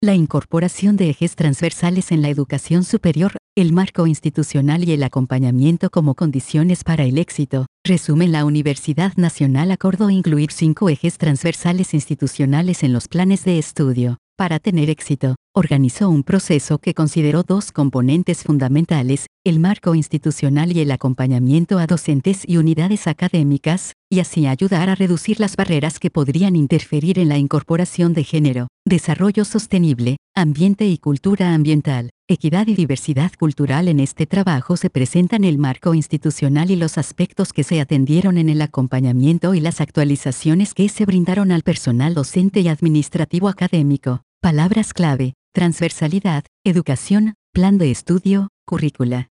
La incorporación de ejes transversales en la educación superior, el marco institucional y el acompañamiento como condiciones para el éxito. Resumen: la Universidad Nacional acordó incluir 5 ejes transversales institucionales en los planes de estudio. Para tener éxito, organizó un proceso que consideró 2 componentes fundamentales: el marco institucional y el acompañamiento a docentes y unidades académicas, y así ayudar a reducir las barreras que podrían interferir en la incorporación de género, desarrollo sostenible, ambiente y cultura ambiental, equidad y diversidad cultural. En este trabajo se presentan el marco institucional y los aspectos que se atendieron en el acompañamiento y las actualizaciones que se brindaron al personal docente y administrativo académico. Palabras clave: transversalidad, educación, plan de estudio, currícula.